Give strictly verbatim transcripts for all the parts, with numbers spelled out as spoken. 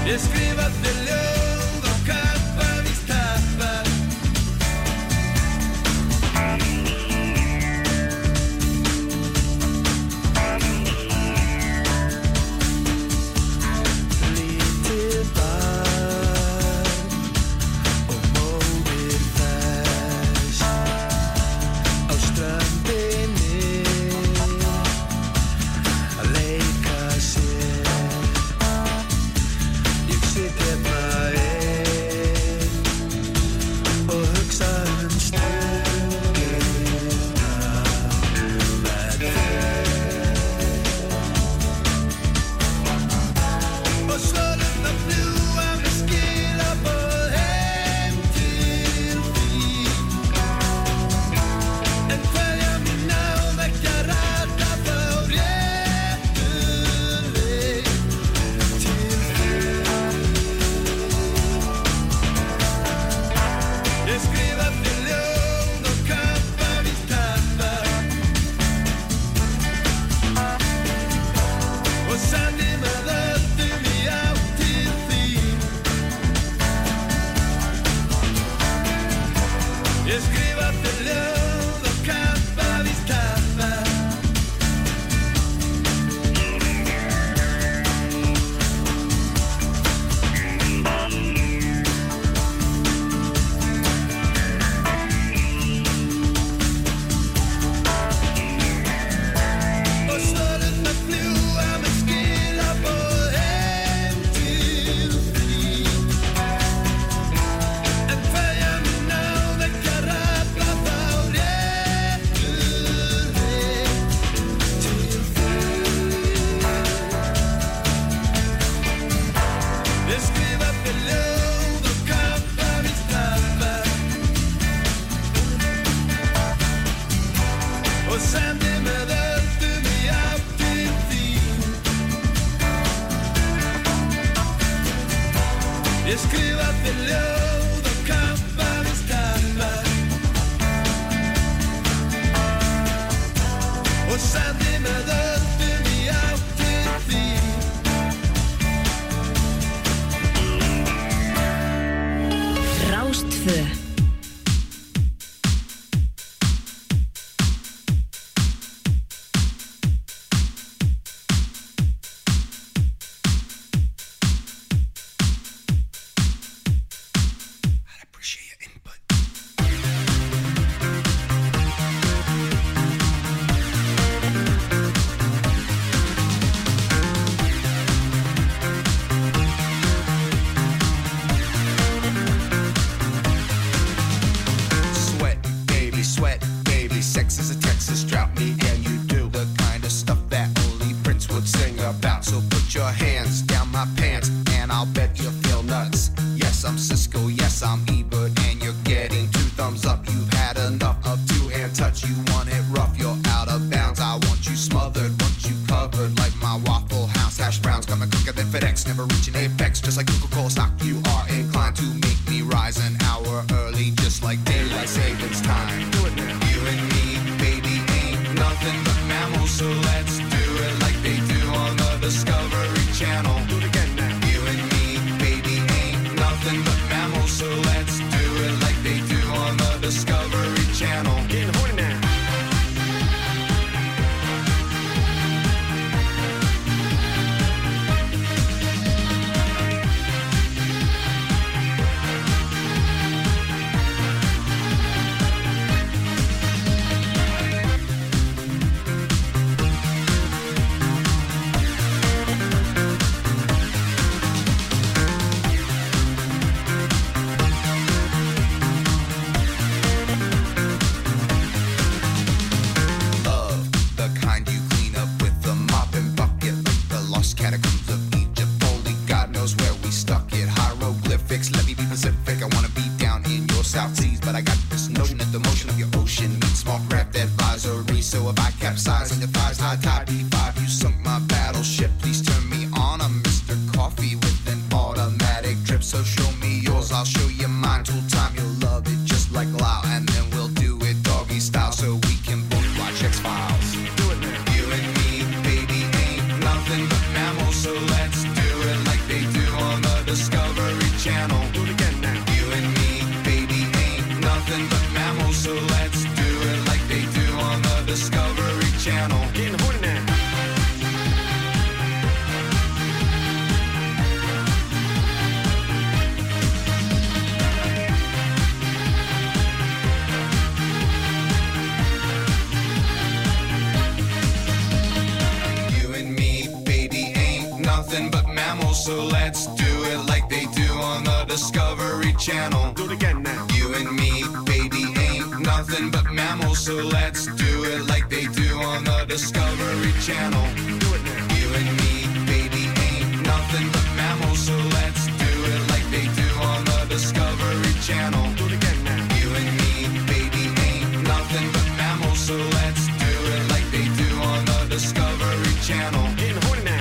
Ég skrifaði ljóð og kappa víst kappa. Lítið barn og móðir þess á ströndinni að leika sér. Ég sit hérna einn og hugsa um stundina með þér. Og svölurnar fljúga með skilaboð heim til þín. En kveðja mín náði ekki að rata þá réttu leið til þín. Ég skrifaði ljóð og kappa víst kappa og sendi með öllum í átt til þín. Ég skrifaði ljóð og kappa víst kappa. Og svölurnar fljúga með skilaboð heim til þín. En kveðja mín náði ekki að rata þá réttu leið til þín. Ég skrifaði ljóð og kappa víst kappa og sendi með öllum í átt til þín. Ég skrifaði ljóð og kappa víst kappa og sendi með öllum í átt til þín. Rástvö. I'd appreciate your input. Sweat, baby, sweat, baby. Sex is a Texas drought. Me and you do the kind of stuff that only Prince would sing about. So put your hands down my pants and I'll bet you feel nuts. Yes, I'm Cisco, yes, I'm Ebert, and you're getting two thumbs up. You've had enough of two-hand touch. You want it rough, you're out of bounds. I want you smothered, want you covered like my Waffle House hash browns. Coming quicker than FedEx, never reaching apex. Just like Coca-Cola stock, you are inclined to make me rise an hour early, just like daylight savings time. Do it now. You and me, baby, ain't nothing but mammals, so let's do it like they do on the Discovery Channel. Do it again now. You and me, baby, ain't nothing but mammals, so let's do it like they do on the Discovery Channel. Getting horny now. So if I capsize on your thighs, high tide B five, you sunk my battleship. Please turn me on. I'm Mister Coffee with an automatic drip. So show me yours, I'll show you mine. Tool time, you'll love it just like Lao. And then we'll do it doggy style so we can both watch X-Files. Do it now. You and me, baby, ain't nothing but mammals. So nothing but mammals, so let's do it like they do on the Discovery Channel. Do it again now. You and me, baby, ain't nothing but mammals, so let's do it like they do on the Discovery Channel. Do it now. You and me, baby, ain't nothing but mammals, so let's do it like they do on the Discovery Channel. Do it again now. You and me, baby, ain't nothing but mammals, so let's do it like they do on the Discovery Channel. Getting horny now.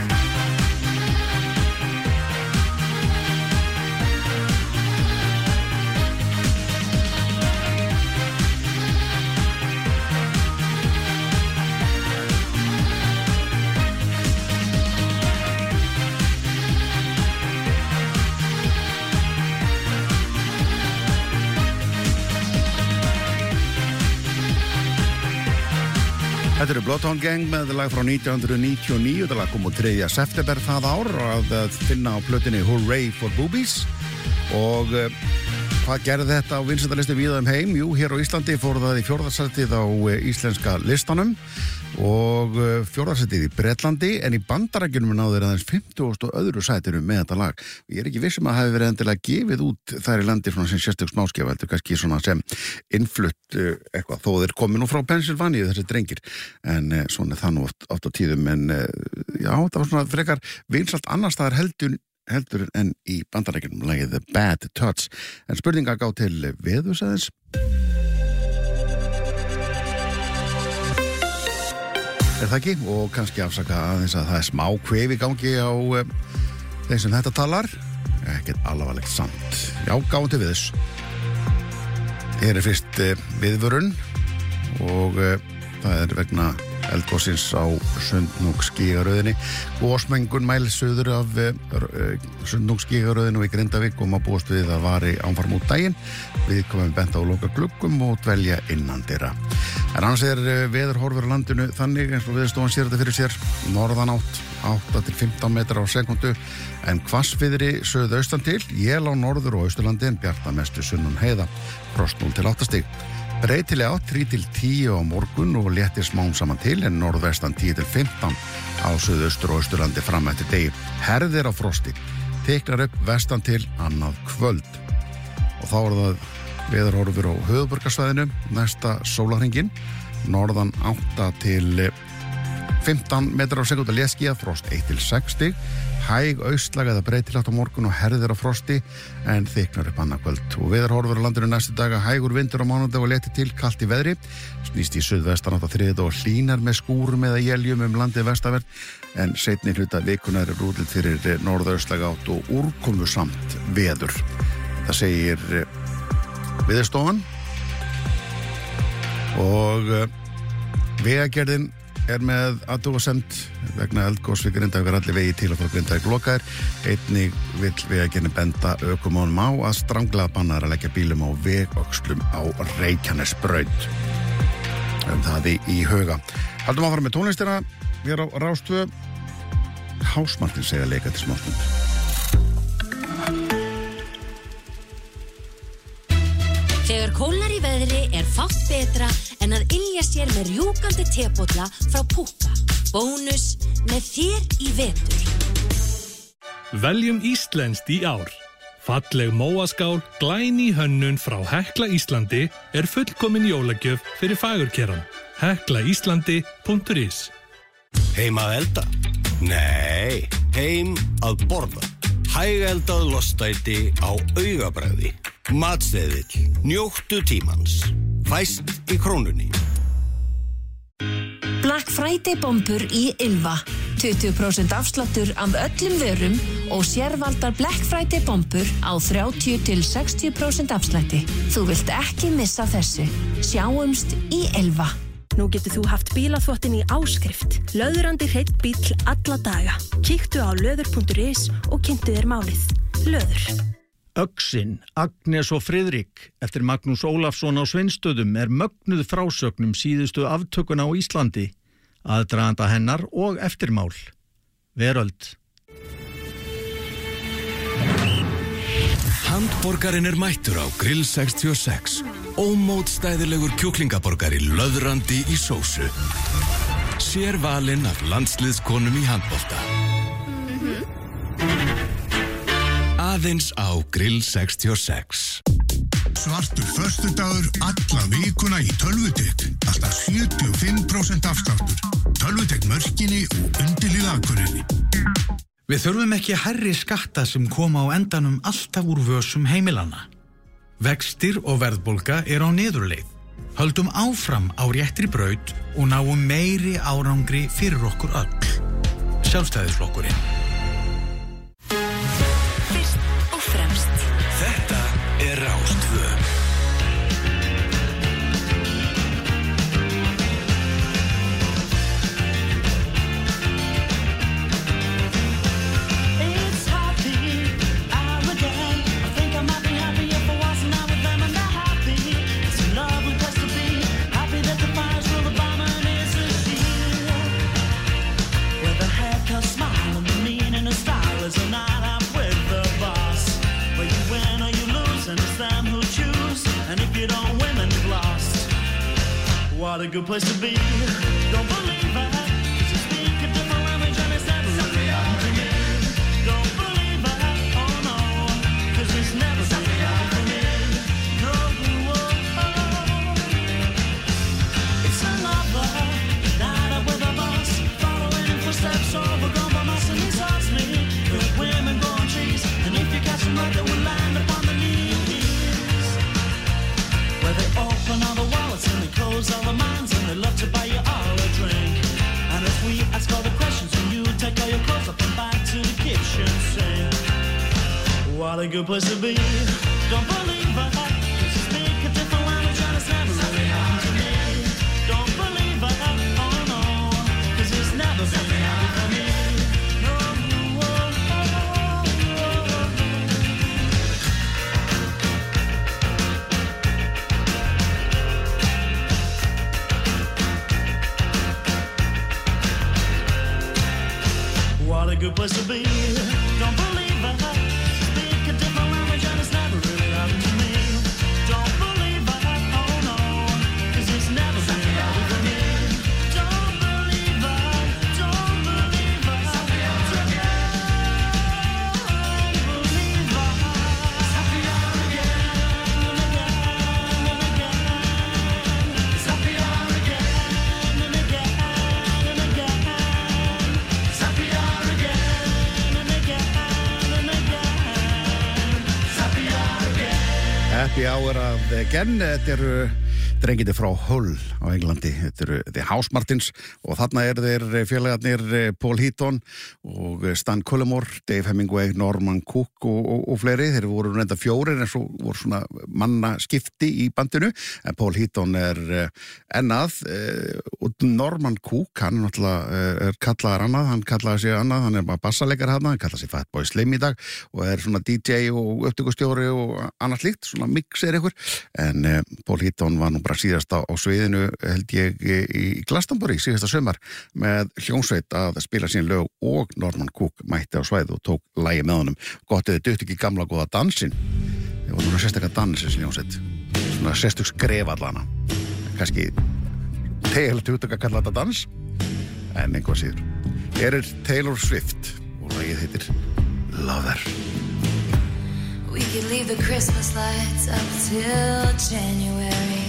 Þetta eru Bloodhound Gang með lag frá nítján hundruð níutíu og níu. Þetta lag kom úr þriðja september það ár að finna á plötunni Hooray for Boobies. Og uh, hvað gerði þetta á vinsældalistu víða um heim? Jú, hér á Íslandi fór það í fjórðasætið á uh, íslenska listanum og uh, fjórðasætið í Bretlandi, en í Bandarækjunum náður aðeins fimmtugasta og öðru sætinu með þetta lag. Ég er ekki viss um að hafi verið endilega gefið út þær í landi svona sem sérstök smáskjöf, heldur kannski svona sem innflutt uh, eitthvað, þó þeir komi nú frá Pennsylvania þessi drengir, en uh, svona það nú oft, oft á tíðum, en uh, já, það var svona frekar vinsælt annars staðar heldur heldur en í Bandarækjunum, lagið The Bad Touch. En spurninga gá til veðursæðins. Er það ekki? Og kannski afsaka aðeins að það er smá kvef í gangi á uh, þeim sem þetta talar. Ekkert alvarlegt samt. Já, gáum til viðs. Hér er fyrst uh, viðvörun og uh, það er vegna eldgossins á Sundhnúksgígaröðinni. Gosmengun mæl suður af uh, Sundhnúksgígaröðinu og í Grindavík og maður búast við að vari ánfarm út daginn. Við komum bent á að loka gluggum og dvelja innandira. En annars er uh, veðurhorfur á landinu þannig eins og Veðurstofan sér þetta fyrir sér. Norðanátt átta til fimmtán metrar á sekundu, en hvassviðri suðaustan til, él á norður og austurlandi, en bjarta mestu sunnan heiða, frost núll til átta stig. Breytileg átt þrjú til tíu á morgun og léttir smám saman til, en norðvestan tíu til fimmtán á suðaustur og austurlandi fram eftir degi. Herðir á frosti, teiknar upp vestan til annað kvöld. Og þá er það veðurhorfur á höfuðborgarsvæðinu næsta sólarhringinn, norðan átta til fimmtán metrar á sekúndu léttskýjað, frost eitt til sex stig, hæg austlæg eða breytilegt á morgun og herðir á frosti, en þyknar upp annað kvöld. Og veðurhorfur á landinu næstu daga, hægur vindur á mánudag og léttir til, kalt í veðri, snýst í suðvestan átt á þriðjudag og hlýnar með skúrum eða éljum um landið vestanvert, en seinni hluta vikunar er útlit fyrir norðaustlæg átt og úrkomu samt veður. Það segir Veðurstofan og Vegagerðin er með athugasemd vegna eldgoss við Grindavík, allir vegi til og frá Grindavík lokaðir. Einnig vill Vegagerðin benda ökumönnum á að stranglega bannar að leggja bílum á vegöxlum á Reykjanesbraut. Um það í, í huga. Haldum að fara með tónlistina. Við erum á Rás tvö. Hásmartin segja leika til smástund. Þegar kólnar í veðri er fátt betra en að ylja sér með rjúkandi tebolla frá Púkka. Bónus með þér í vetur. Veljum íslenskt í ár. Falleg móaskál, glæný hönnun frá Hekla Íslandi er fullkomin jólagjöf fyrir fagurkeran. hekla íslandi punktur is. Heim að elda? Nei, heim að borða. Hægeldað lostæti á augabragði. Matseðill, njóttu tímans. Fæst í Krónunni. Black Friday bombur í Ylva. tuttugu prósent afsláttur af öllum vörum og sérvaldar Black Friday bombur á þrjátíu til sextíu prósent afslætti. Þú vilt ekki missa þessu. Sjáumst í Ylva. Nú getur þú haft bílaþvottinn í áskrift. Löðrandi hreinn bíll alla daga. Kíktu á löður punktur is og kynntu þér málið. Löður. Öxin, Agnes og Friðrik eftir Magnús Ólafsson á Sveinsstöðum er mögnuð frásögnum síðustu aftökuna á Íslandi, aðdraganda hennar og eftirmál. Veröld. Handborgarinn er mættur á Grill sextíu og sex. Ómótstæðilegur kjúklingaborgari löðrandi í sósu. Sér valinn af landsliðskonum í handbolta. Mhm. Aðeins á Grill sextíu og sex. Svartur föstudagur alla vikuna í Tölvutek. Alltaf sjötíu og fimm prósent afsláttur. Tölvutek Mörkinni og Undirhlíð Akureyri. Við þurfum ekki hærri skatta sem koma á endanum alltaf úr vösum heimilanna. Vextir og verðbólga er á niðurleið. Höldum áfram á réttri braut og náum meiri árangri fyrir okkur öll. Sjálfstæðisflokkurinn. Fyrst og fremst. Þetta er Rás tvö. What a good place to be. Don't believe it, 'cause you speak a different language and it's never really happened to me. Don't believe it, oh no, 'cause it's never really happened to me. No, oh, it's another night up with a bus, following in footsteps overgrown by moss, and he talks me. Good women growing trees, and if you catch them right, they will land upon the knees. Where they open all the wallets and they close all the minds, and they love to buy you all a drink. And if we ask all the questions, and you take all your clothes up and back to the kitchen sink. What a good place to be. Don't believe it, 'cause you speak a different language and it's never really happened to me. Don't believe it, oh no, 'cause it's never really happened to me. No, oh, oh, oh, oh. What a good place to be. Don't believe it. Speak a different language and it's never really happened to me. Don't believe it. Oh no, 'cause it's never really happened to me. Don't believe it. Don't believe it. Don't believe it. It's happy hour again and again and again. It's happy hour again and again and again. It's happy hour. Happy Hour of Again. Þetta eru drengindi frá Hull á Englandi. Þetta eru The House Martins og þarna eru þeir félagarnir Paul Heaton og Stan Cullimore, Dave Hemingway, Norman Cook og, og, og fleiri. Þeir voru reynda fjórir en svo voru svona manna skipti í bandinu, en Paul Heaton er ennað og Norman Cook, hann er náttúrulega er kallaðar annað, hann kallaði sig annað, hann er bara bassaleikar hann, hann kallaði sig Fatboy Slim í dag og er svona D J og upptökustjóri og annað slíkt, svona mix er ykkur, en Paul Heaton var nú bara síðast á, á sviðinu held ég í Glastonbury síðasta sumar með hljómsveit að spila sín lög og Norman Cook mætti á svæði og tók lagi með honum. Gott eða dutt ekki gamla góða dansinn. Það var nú sérstaklega dansins hljómsveit. Svona sérstök skref allana. Kannski tegilegt hugtök að kalla þetta dans, en einhvað síður. Hér er Taylor Swift og lagið heitir Lover. We could leave the Christmas lights up till January.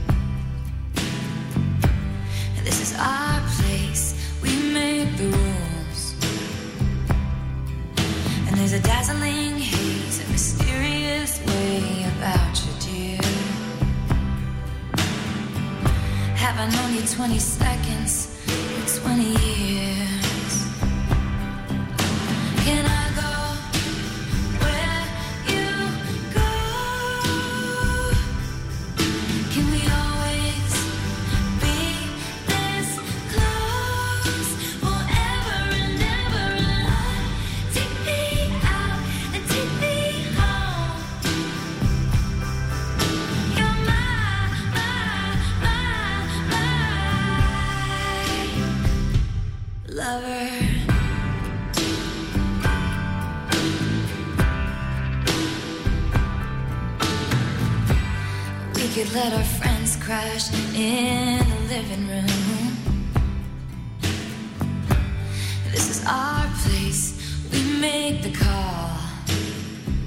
This is our place, we make the rules. And there's a dazzling haze, a mysterious way about you, dear. Have I known you twenty seconds, or twenty years? Can I go where you go? Can we always be this close forever and ever? And take me out and take me home. You're my, my, my, my lover. We could let our friends crash in the living room. This is our place, we make the call.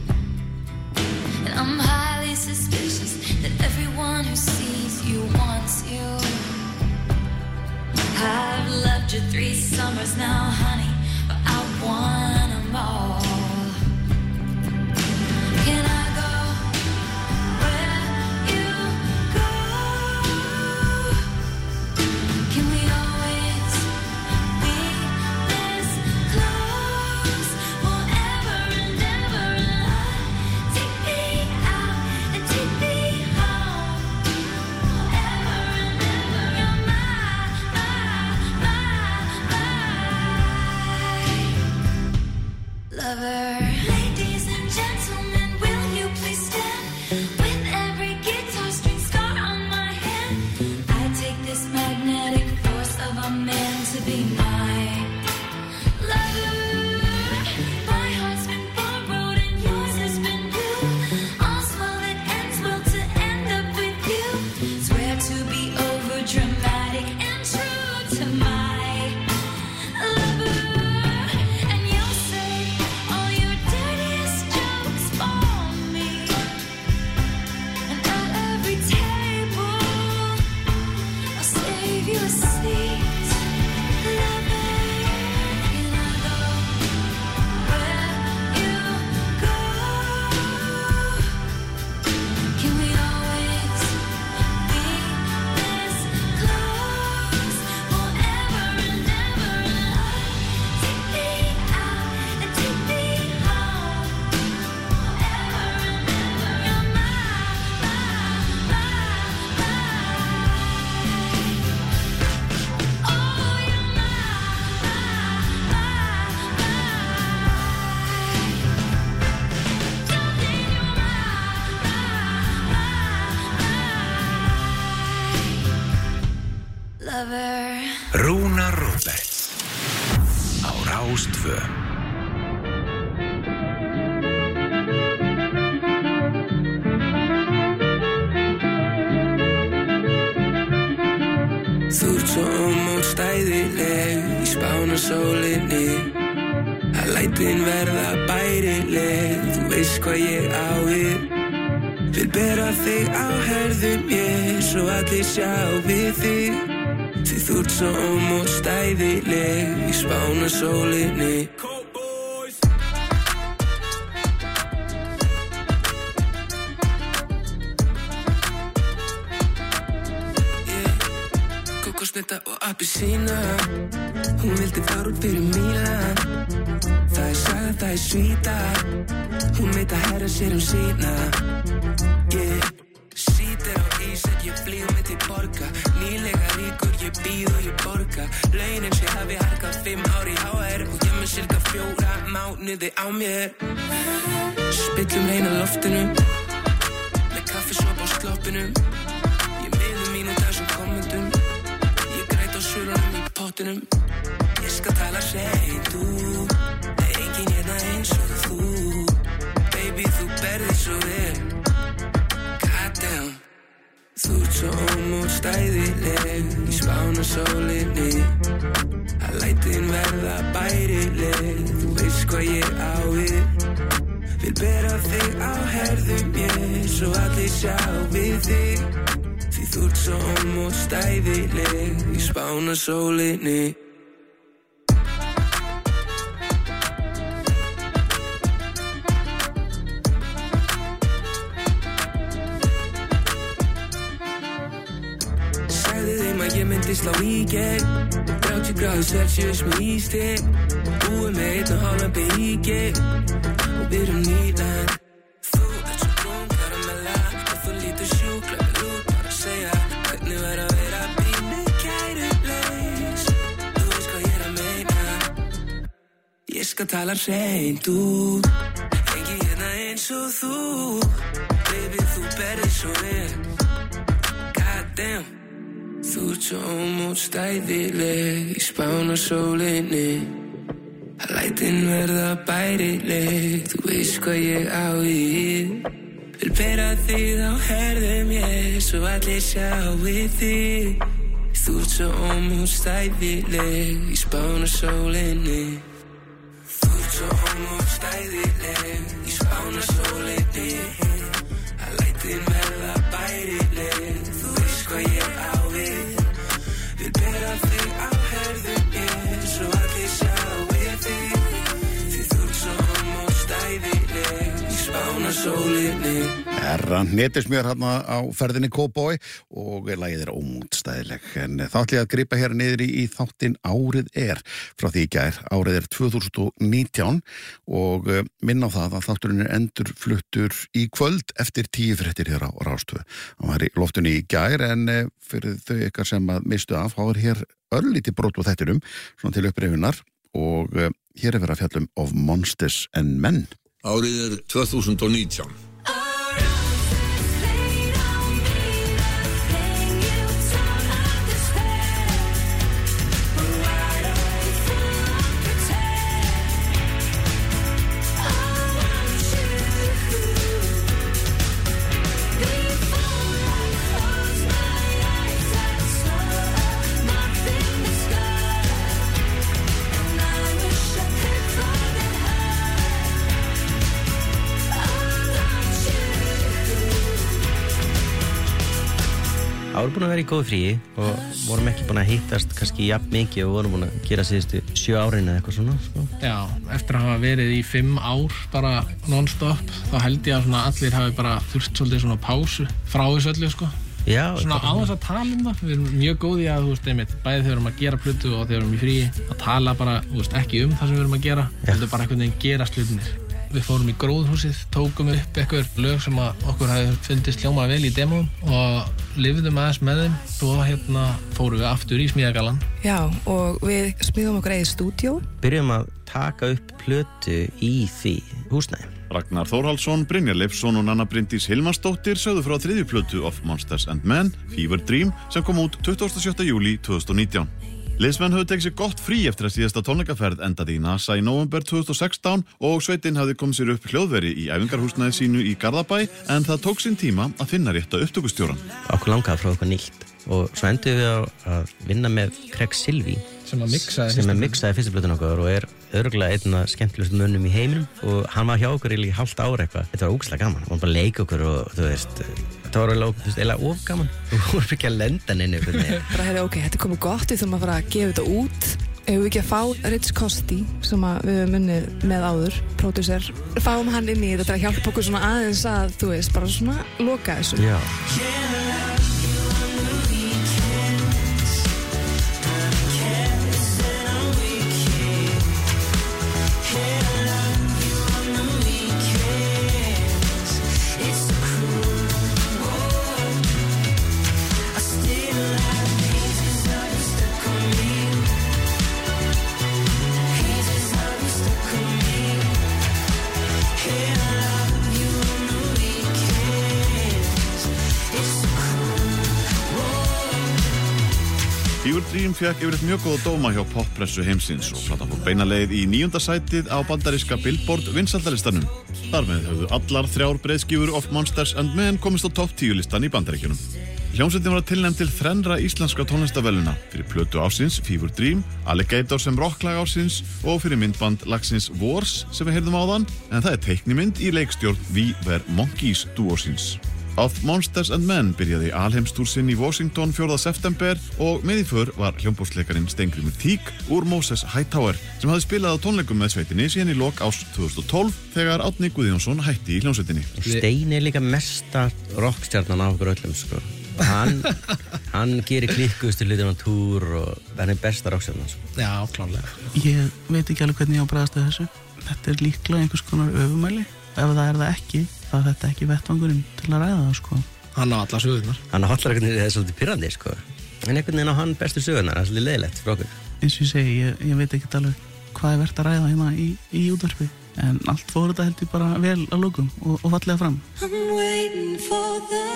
Lover. Ladies and gentlemen, will you please stand? With every guitar string scar on my hand, I take this magnetic force of a man to be my lover. My heart's been borrowed and yours has been blue. All's well that ends well to end up with you. Swear to be over dramatic and true to my lover. And you'll say all your dirtiest jokes for me. And at every table, I'll save you a seat. Lover, can I go where you go? Can we always be this close forever and ever? Take me out and take me home forever and ever. You're my, my, my, my. Oh, you're my, lover. Rúnar Roberts á Rástvö. Þú ert svo ómótstæðileg í spánasólinni. Að lætin verða bærileg, þú veist hvað ég á við. Vil bera þig á herðum mér svo allir sjá við þig. Því þú ert svo ómótstæðileg í spánasólinni. Kókosneta og appelsína, hún vildi fara út fyrir Mílan. Það er saga, það er svíta, hún veit að herra sér um sína. Yeah. Sítir á ís að ég flýg með til borga. Nýlega ríkur, ég býð og ég borga. Launin sem hafi harkað fimm ár í H R og ég með cirka fjóra mánuði á mér. Spillum reyna loftinu með kaffisopa á sloppinum. Ég miður mín út þessum kommentum. Ég græt á svölunum í pottinum. Ég skal tala hreint út, það er engin hérna eins og þú. Baby, þú berði svo vel. Goddamn. Þú ert svo ómótstæðileg í spánasólinni. Að lætin verða bærileg, þú veist hvað ég á við. Vil bera þig á herðum mér svo allir sjá við þig. Því þú ert svo ómótstæðileg í spánasólinni. Ég myndi slá í gegn þrjátíu gráður Celsius með ístig. Búið með einn og hálfan byggi og byrjum nýlan. Þú ert svo brún karamella og þú lítur sjúklega vel út. Bara að segja hvernig væri að vera pínu kærulegs. Þú veist hvað ég er að meina. Ég skal tala hreint út, engin hérna eins og þú. Baby, þú berði svo vel. Goddamn. Þú ert svo ómótstæðileg í spánasólinni. Að lætin verða bærileg, þú veist hvað ég á við. Vil bera þig á herðum mér svo allir sjá við þig. Þú ert svo ómótstæðileg í spánasólinni. Þú ert svo ómótstæðileg í spánasólinni. Að lætin verða bærileg, þú veist hvað ég á við. Vil bera þig á herðum mér svo allir sjá við þig. Því þú ert svo ómótstæðileg í spánasólinni. Herra hnetismjör hérna á ferðinni Cowboy og lagið er ómótstæðileg. En þá ætla ég að gripa hér niður í, í þáttinn Árið er frá því í gær. Árið er tvö þúsund og nítján og minna á það að þátturinn er endurfluttur í kvöld eftir tíu fréttir hér á Rástvö. Hann var í loftunni í gær en fyrir þau ykkar sem að mistu af, þá er hér örlítið brot á þættinum, svona til upprifjunar. og uh, hér er verið að fjalla um Of Monsters and Men. Árið er tvö þúsund og nítján. Árum búin að vera í góðu fríi og vorum ekki búin að hittast kannski jafn mikið og vorum búin að gera síðustu sjö árin eða eitthvað svona, sko. Já, eftir að hafa verið í fimm ár bara non-stop, þá held ég að svona allir hafi bara þurft svolítið svona pásu frá þessu öllu, sko. Já. Svona á þess að tala um það, við erum mjög góði að, þú veist, einmitt, bæði þegar við erum að gera plötu og þegar við erum í fríi, að tala bara, þú veist, ekki um það sem við erum að gera, heldur bara einhvern veginn gerast hlutinir. Við fórum í gróðhúsið, tókum upp eitthvað lög sem okkur hefði fundist hljóma vel í demóum og lifðum aðeins með þeim. Svo hérna fórum við aftur í smíðagalann. Já, og við smíðum okkur eigið stúdíó. Byrjum að taka upp plötu í því húsnæði. Ragnar Þórhallsson, Brynjar Leifsson og Nanna Bryndís Hilmarsdóttir sögðu frá þriðju plötu Of Monsters and Men, Fever Dream, sem kom út tuttugasta og sjötta júlí tvö þúsund og nítján. Liðsmenn höfðu tekið sér gott frí eftir að síðasta tónleikaferð endaði í NASA í nóvember tvö þúsund og sextán og sveitin hafði komið sér upp hljóðveri í æfingarhúsnæði sínu í Garðabæ en það tók sinn tíma að finna rétta upptökustjóran. Okkur langaði frá eitthvað nýtt og svo endur við að vinna með Craig Silvey sem að mixaði sem að mixaði fyrstu plötuna okkar og er örugglega einn af skemmtilegustu mönnum í heiminum og hann var hjá okkur í hálft ár eitthvað. Þetta var ógeðslega gaman, hann var bara að leika okkur og þú veist, þetta var eiginlega of gaman og við vorum ekki að lenda neinu fyrir mig. Bara hefði, ok, þetta er komið gott, við þurfum að fara að gefa þetta út. Ef við ekki að fá Rich Costi sem að við höfum unnið með áður, pródúser, fáum hann inn í þetta til að hjálpa okkur svona aðeins að, þú veist, bara svona loka þessu. Já. Fever Dream fekk yfirleitt mjög góða dóma hjá poppressu heimsins og platan fór beina leið í níunda sætið á bandaríska Billboard vinsældalistanum. Þar með höfðu allar þrjár breiðskífur Of Monsters and Men komist á topp tíu listan í Bandaríkjunum. Hljómsveitin var tilnefnd til þrennra íslenska tónlistaverðlauna fyrir plötu ársins Fever Dream, Alligator sem rocklag ársins og fyrir myndband lagsins Wars sem við heyrðum áðan, en það er teiknimynd í leikstjórn We Were Monkeys dúósins. Of Monsters and Men byrjaði alheimstúr sinn í Washington fjórða september og með í för var hljómborðsleikarinn Steingrímur Tík úr Moses Hightower sem hafði spilað á tónleikum með sveitinni síðan í lok árs tvö þúsund og tólf þegar Árni Guðjónsson hætti í hljómsveitinni. Stein er líka mesta rockstjarnan af okkur öllum, sko. Hann, hann gerir klikkustu hlutin á túr og hann er besta rockstjarnan, sko. Já, klárlega. Ég veit ekki alveg hvernig ég á að bregðast við þessu. Þetta er líklega einhvers konar öfumæli. Ef það er það ekki, þá er þetta ekki vettvangurinn til að ræða það, sko. Hann á alla sögurnar. Hann á allar einhvern veginn, það er svolítið pirrandi, sko. En einhvern veginn á hann bestu sögurnar, það er svolítið leiðilegt fyrir okkur. Eins og ég segi, ég, ég veit ekki alveg hvað er verið að ræða hérna í, í útvarpi. En allt fór þetta held ég bara vel að lokum og, og fallega fram. I'm waiting for the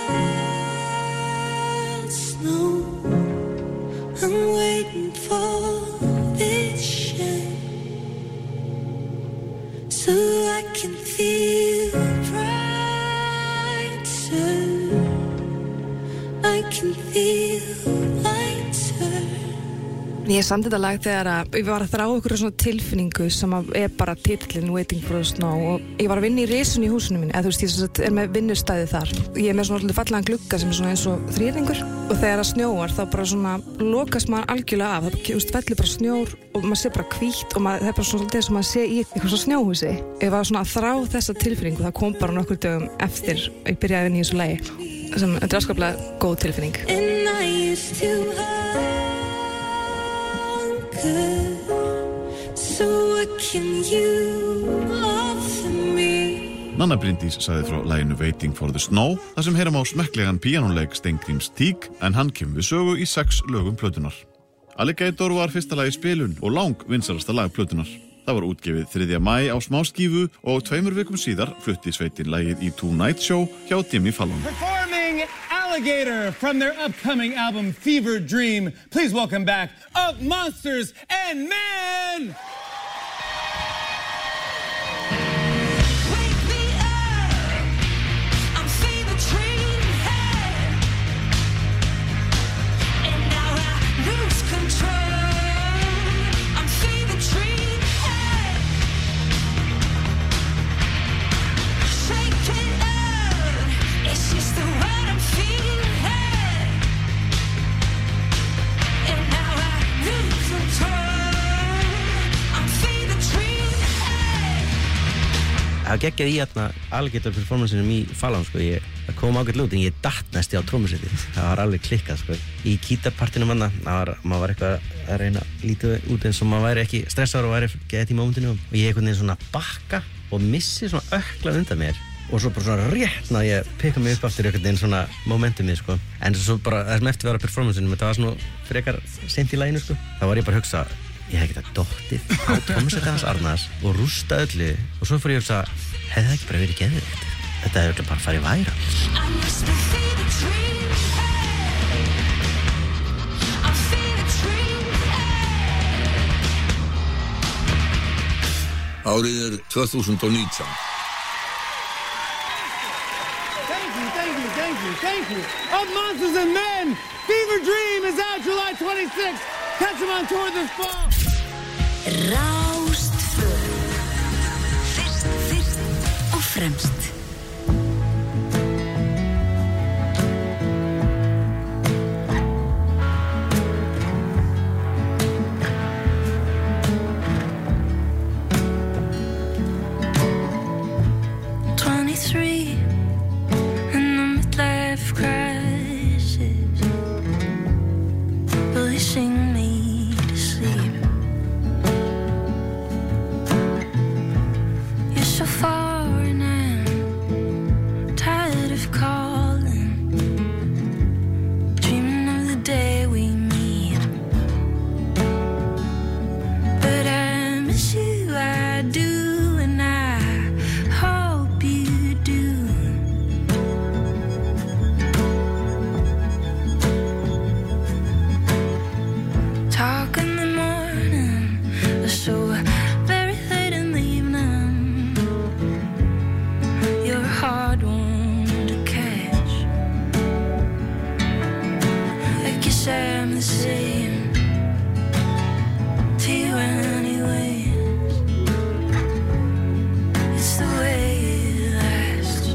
snow. I'm waiting for this shine. So I can feel brighter. I can feel lighter. Ég samdi þetta lag þegar að ég var að þrá ykkur svona tilfinningu sem að er bara titillinn Waiting for the Snow og ég var að vinna í risun í húsinu mínu, eða þú veist ég er með vinnustæði þar. Ég er með svona svolítið fallegan glugga sem er svona eins og þríðingur og þegar það snjóar þá bara svona lokast maður algjörlega af, það fellur bara snjór og maður sé bara hvítt og maður, það er bara svona svolítið sem maður sé í eitthvað svona snjóhúsi. Ég var svona að þrá þessa tilfinningu, það kom bara nokkur dögum eftir ég byrjaði að vinna í þessu lagi sem er afskaplega góð tilfinning. And I used to so what can you offer me? Nanna Bryndís sagði frá laginu Waiting for the Snow þar sem heyram á smekklegan píanóleik Steingríms Tík en hann kemur við sögu í sex lögum plötunar. Alligator var fyrsta lag í spilun og lang vinsælasta lag plötunar. Það var útgefið þriðja maí á smáskífu og tveimur vikum síðar flutti sveitin lagið í Tonight Show hjá Jimmy Fallon. Performing Alligator from their upcoming album Fever Dream. Please welcome back Up Monsters and Men! Það geggjað í hérna Alligator performanceunum í Fallon sko, ég það kom ágætt lút en ég datt næst á trommusetið. Það var alveg klikkað sko. Í gítarpartinum hann, það var, maður var eitthvað að reyna að líta út eins og maður væri ekki stressaður og væri gett í mómentinu og ég einhvern veginn svona bakka og missi svona ökla undan mér og svo bara svona rétt ná ég pikka mig upp aftur einhvern veginn svona momentumið sko. En svo bara það sem eftir var á performanceunum, þetta var svona frekar seint í laginu sko. Þá var ég bara að hugsa ég hef getað dottið á trommusetið hans Arnars og rústa öllu og svo fór ég að hugsa, hefði það ekki bara verið geðveikt? Þetta hefði bara farið væra. Árið er tvö þúsund og nítján. Thank you, thank you, thank you, thank you. Up Monsters and Men! Fever Dream is out July twenty-sixth. Catch them on tour this fall. Rástfö. Fyrst, fyrst og fremst. twenty-three in the midlife crisis, releasing me to sleep. You're so far and I'm tired of calling, dreaming of the day we meet. But I miss you, I do, and I hope you do. Talk in the morning, or so very late in the evening. You're a hard one to catch. I guess I'm the same to you anyway. It's the way it lasts.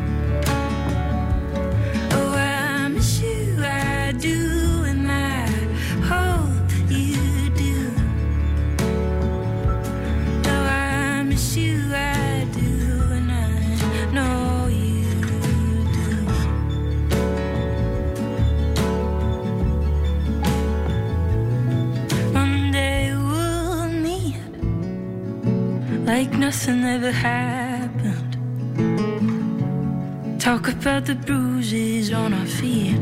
Oh, I miss you, I do, and I hope you do. Oh, I miss you, I do, and I know you do. One day we'll meet like nothing ever happened. Talk about the bruises on our feet,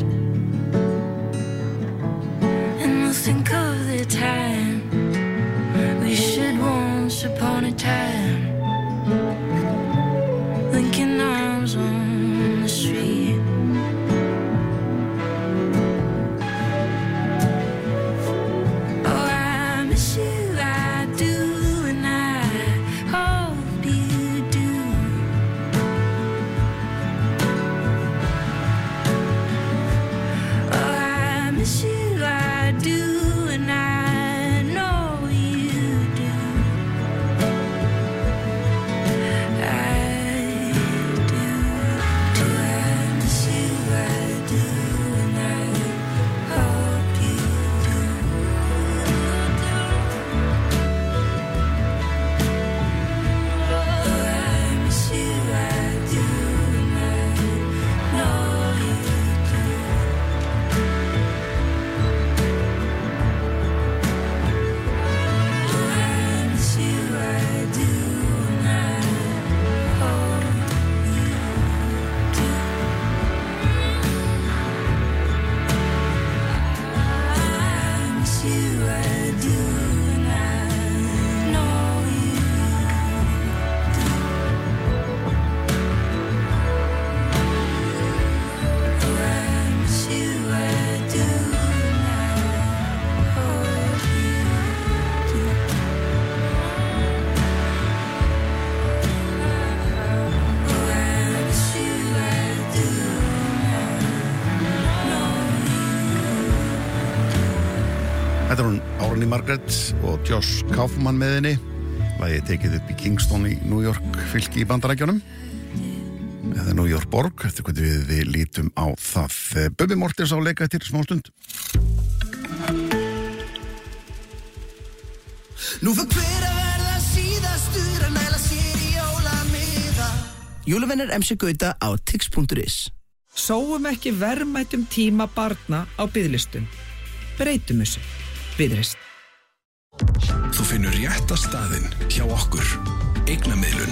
and we'll think of the time we should once upon a time linking arms on the street. Oh, I miss you, I do, and I hope you do. Oh, I miss you, I do, and I know you do. Bonnie Margaret og Josh Kaufman með henni. Lagið tekið upp í Kingston í New York fylki í Bandarækjunum. Eða New York borg, eftir hvernig við, við lítum á það. Bubbi Mortens á leika eftir smá stund. Nú fyrir hver að verða síðastur að næla sér í jólamiða. Jólavenner M C Gauta á tix punktur is. Sóum ekki verðmætum tíma barna á biðlistum. Breytum þessu. Biðrist. Þú finnur rétta staðinn hjá okkur. Eignamiðlun.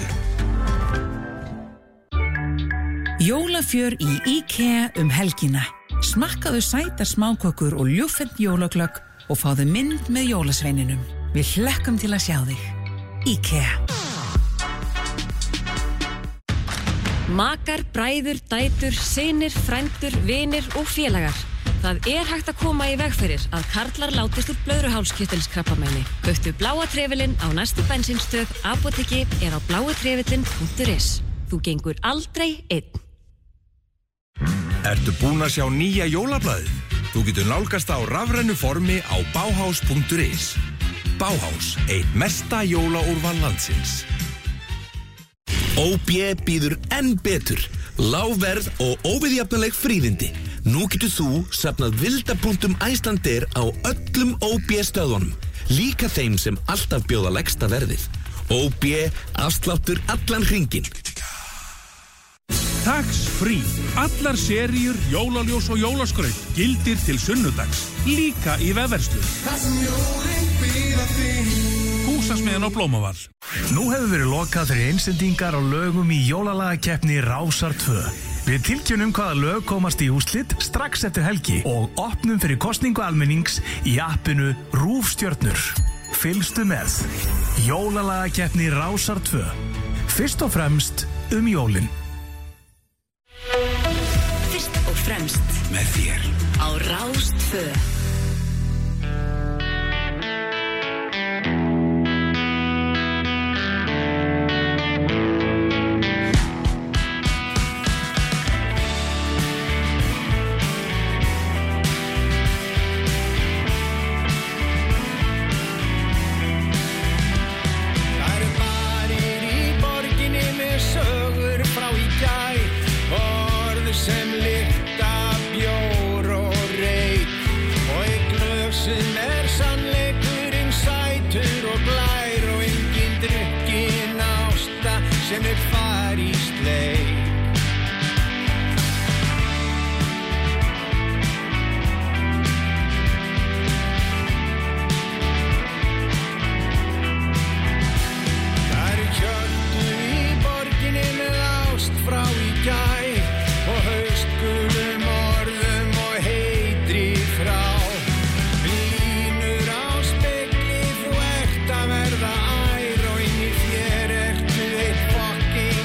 Jólafjör í IKEA um helgina. Smakkaðu sætar smákökur og ljúffend jólaglögg og fáðu mynd með jólasveininum. Við hlökkum til að sjá þig. IKEA. Makar, bræður, dætur, synir, frændur, vinir og félagar. Það er hægt að koma í veg fyrir að karlar látist úr blöðruhálskirtilskrabbameini. Kauptu bláa trefilinn á næstu bensínstöð, apóteki eða á bláutrefillin punktur is. Þú gengur aldrei einn. Ertu búin að sjá nýja jólablaðið? Þú getur nálgast á rafrænu formi á bauhaus punktur is. Bauhaus, eitt mesta jólaúrval landsins. Ó B býður enn betur. Lágverð og óviðjafnaleg fríðindi. Nú getur þú safnað vildapunktum Icelandair á öllum Ó B stöðunum. Líka þeim sem alltaf bjóða lægsta verðið. Ó B afsláttur allan hringinn. Tax free. Allar seríur, jólaljós og jólaskraut gildir til sunnudags. Líka í vefverslun. Það sem jólin býða þín. Húsasmiðan á Blómavall. Nú hefur verið lokað fyrir einsendingar á lögum í jólalagakeppni Rásar tvö. Við tilkynum hvaða lög komast í úrslit strax eftir helgi og opnum fyrir kosningu almennings í appinu RÚV Stjörnur. Fylgstu með. Jólalagakeppni Rásar tvö. Fyrst og fremst um jólin. Fyrst og fremst með þér á Rás tvö. Sem er farist leik. Það eru hjörtu í borginni með ást frá í gær og haustgulum orðum og heitri frá. Línur á spegli, þú ert að verða ær og inn í þér ertu eitt fokking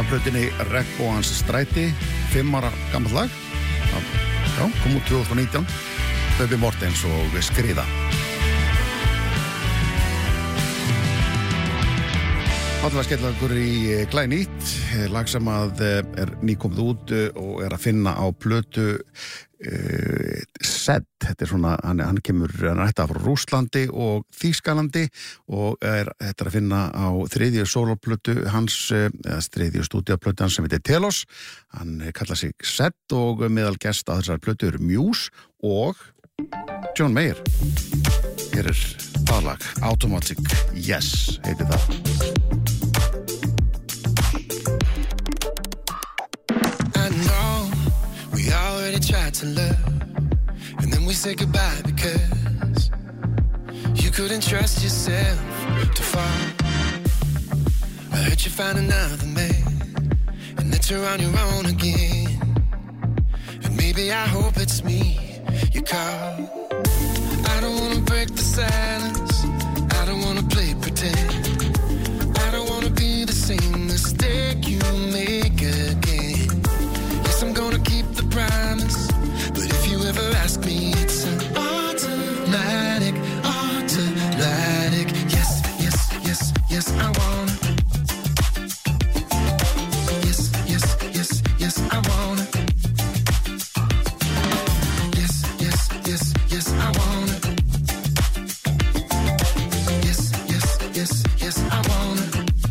plötunni Regnbogans stræti, fimm ára gamalt lag. Já, kom út tvö þúsund og nítján. Bubbi Morthens og Skriða. Allavega skella okkur í glænýtt, lag sem að er nýkomið út og er að finna á plötu uh, Zed. Þetta er svona, hann, hann kemur hann er frá Rússlandi og Þýskalandi og er, þetta er að finna á þriðju sóloplötu hans, eða þriðju stúdíóplötu hans sem heitir Telos. Hann kallar sig Zed og meðal gesta á þessari plötu eru Muse og John Mayer. Hér er aðlag, Automatic Yes heitir það. We already tried to love, and then we said goodbye because you couldn't trust yourself to fall. I heard you found another man, and that you're on your own again. And maybe I hope it's me you call. I don't wanna break the silence, I don't wanna play pretend, I don't wanna be the same mistake you make again. Yes, I'm gonna keep the promise, but if you ever ask me, it's an automatic, automatic. Yes, yes, yes, yes, I wanna. Yes, yes, yes, yes, I wanna. Yes, yes, yes, yes, I wanna. Yes, yes, yes, yes, I wanna.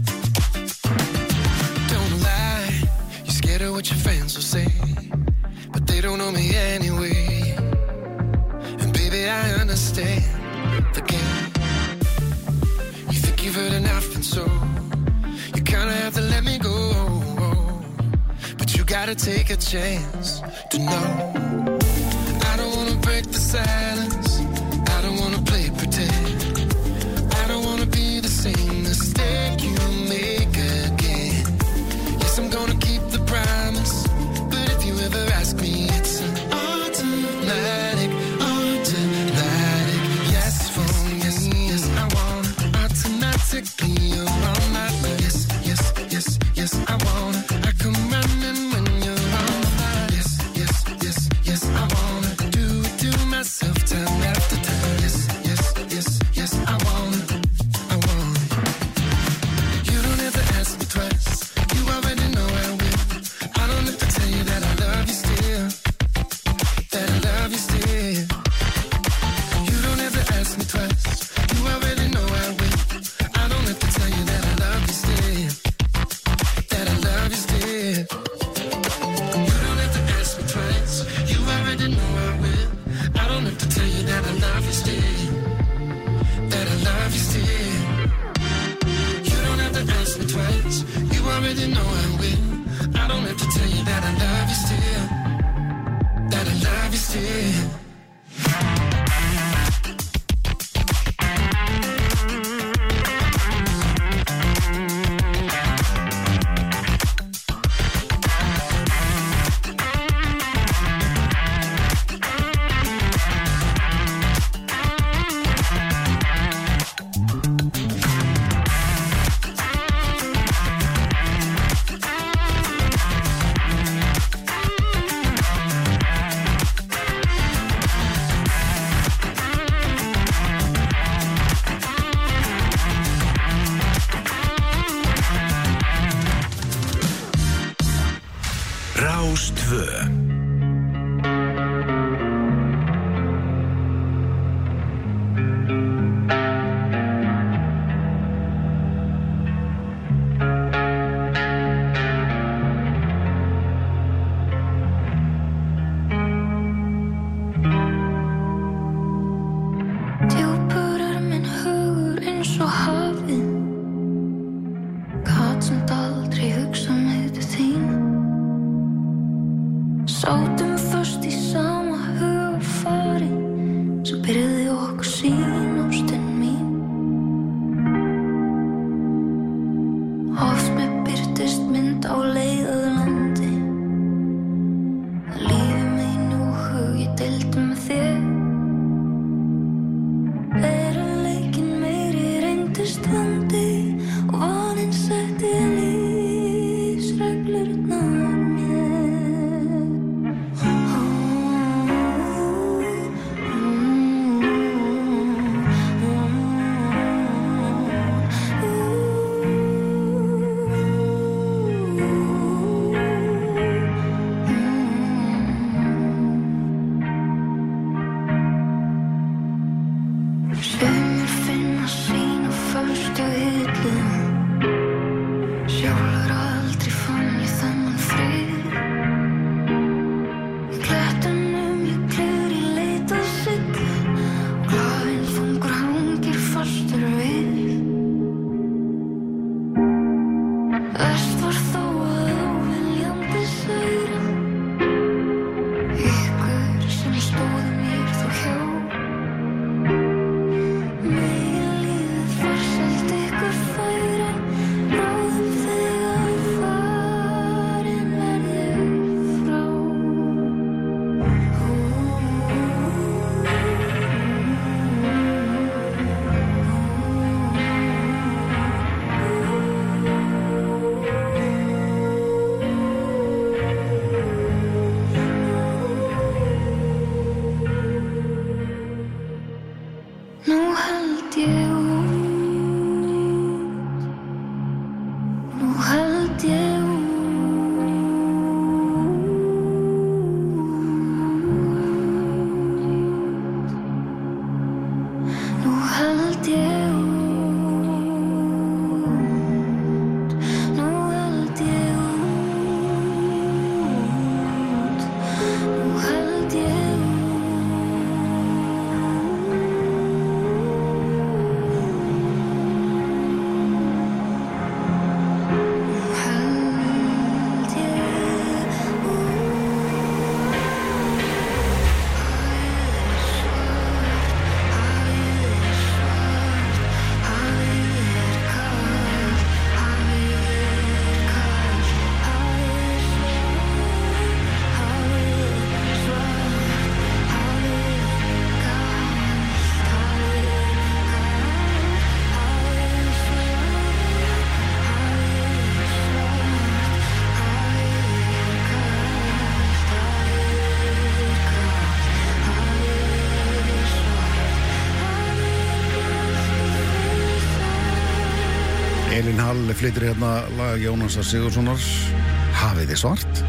Don't lie, you're scared of what your friends will say, but they don't know me anyway. And baby, I understand the game. You think you've heard enough, and so you kinda have to let me go. But you gotta take a chance to know. I don't wanna break the silence, I don't wanna play pretend, I don't wanna be the same mistake you make again. Yes, I'm gonna keep the promise, but if you ever ask me, it's an automatic, automatic. Yes, for yes, yes, I wanna. Automatically, you're on my mind. Yes, yes, yes, yes, I wanna. I come running when you're on my mind. Yes, yes, yes, yes, I wanna. Do it to myself time after time. Yes, yes, yes, yes, I wanna. I wanna. You don't have to ask me twice, you already know I will. I don't have to tell you that I love you still, that I love you still. You don't have to ask me twice, you already know I will. I don't have to tell you that I love you still, that I love you still. You don't have to ask me twice, you already know I will. I don't have to tell you that I love you still, that I love you still. You don't have to ask me twice, you already know I will. I don't have to tell you that I love you still, that I love you still. Rástvö. Djúpur er minn hugur eins og hafið, gat samt aldrei hugsa mig til þín. Sátum föst í sama hugarfari sem byrjaði okkur sín, ástin mín. Oft mér birtist mynd á leið að landi, að lífi mínu og hug ég deildi með þér. Veruleikinn meiri reyndist vandi og vaninn setti lífsreglur. Sumir finna sína föstu hillum. Sjálfur aldrei fann ég þennan frið. Í klettunum ég klifri í leit að sigla. Glafinn þungur hangir fastur við. Verst var þó að óviljandi særa ykkur sem stóðu mér þó hjá. Megin lífið farsælt ykkur færa, ráðum þig að farin verður frá. Nú held ég út, nú held ég út, nú held ég út, nú held ég út, nú held ég út. Elín Hall flytur hérna lag Jónasar Sigurðssonar, Hafið þið svart.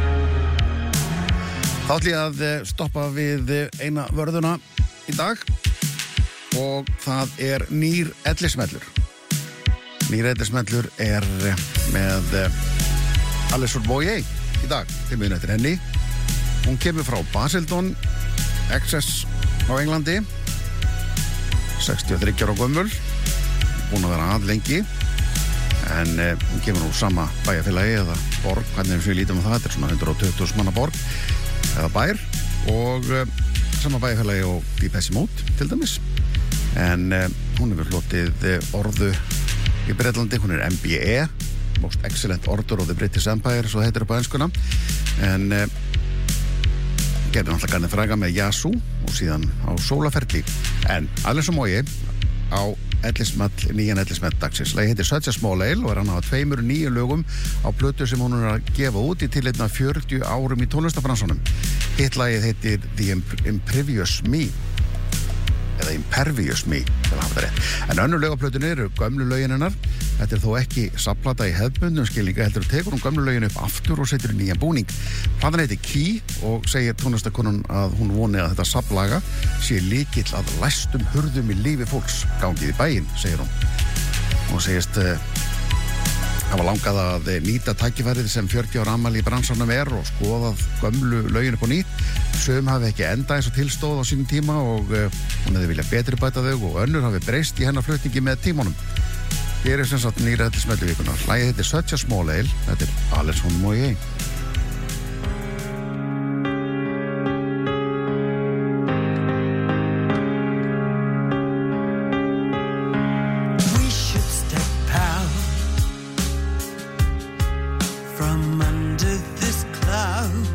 Þá ætlum ég að stoppa við eina vörðuna í dag og það er nýr ellismellur. Nýr ellismellur er með Alison Moyet í dag, til miðun eftir henni. Hún kemur frá Basildon, Access á Englandi, sextíu og þriggja ára gömul, búin að vera að lengi. En eh, hún kemur úr sama bæjarfélagi eða borg, hvernig við lítum á það, þetta er svona hundrað og tuttugu þúsund manna borg eða bær og eh, sama bæjarfélagi og Depeche Mode til dæmis. En eh, hún hefur hlotið eh, orðu í Bretlandi, hún er M B E, Most Excellent Order of the British Empire, svo heitir það på enskuna. En eh, gerði náttúrulega garnið fræga með Yazoo og síðan á sólaferli. En Alison Moyet á ellismell, nýjan ellismell dagsins. Lagi heitir Such a Small Ale og er hann á tveimur nýju lögum á plötu sem hún er að gefa út í tilefni af fjörutíu árum í tónlistarbransanum. Hitt lagið heitir The Impervious Me eða Impervious Me, til að hafa það rétt. En önnur lög á plötunni eru gömlu lögin hennar. Þetta er þó ekki safnplata í hefðbundnum skilninga, heldur tekur hún gömlu lögin upp aftur og setur í nýjan búning. Platan heitir Key og segir tónlistakonan að hún voni að þetta safnlaga sé lykill að læstum hurðum í lífi fólks. Gangið í bæinn, segir hún. Hún segist uh, hafa langað að nýta tækifærið sem fjörutíu ára afmæli í bransanum er og skoðað gömlu lögin upp á nýtt. Sum hafi ekki enda eins og tilstóð á sínum tíma og uh, hún hefði viljað betri bæta þau og önnur hafi breyst í hennar flutningi með tímanum. Hér er sem sagt nýra ellismellu vikunar. Lagið heitir Such a Small Ale. Þetta er Alison Moyet. We should step out from under this cloud.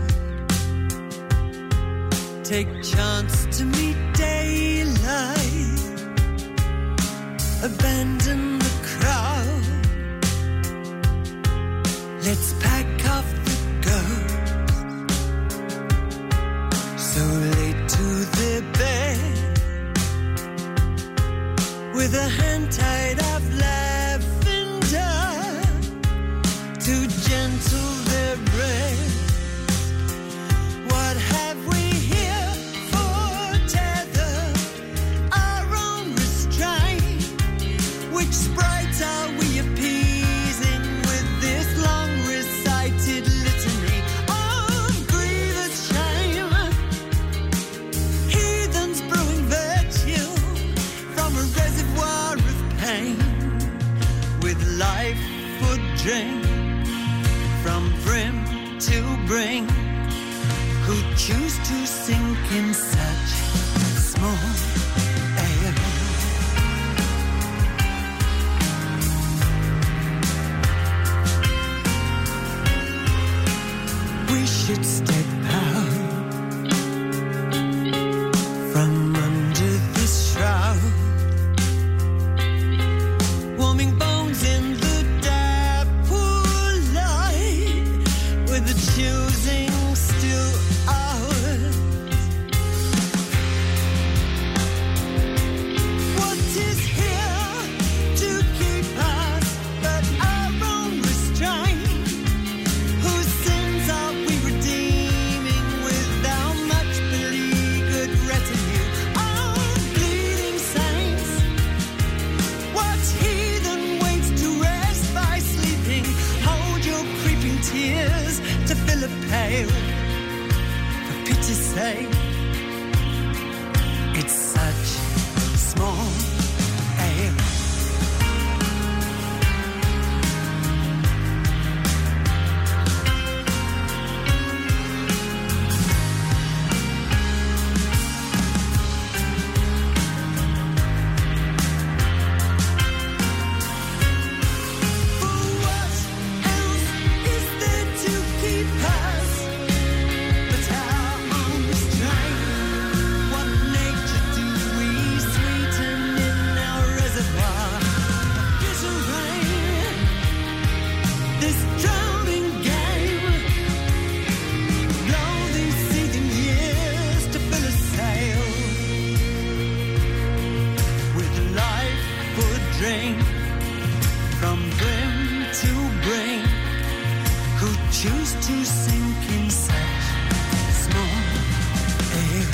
Take chance to meet daylight. Abandon the crowd. Let's pack off the ghosts. So late to the bed, with a hand tied of lavender to gentle their breath. What have we here for tether? Our own response. drink from brim to brim, who choose to sink in such small air. We should step out from under this shroud, warming bones in the dapple light, with the choosing still ours. What is here to keep us but our own restraint? Whose sins are we redeeming without much beleaguered retinue? Our bleeding saints, what heathen waits to rest by sleeping? Hold your creeping tears to fill a pail. For pity's sake, it's such small ale. From brim to brim, who choose to sink in such small air.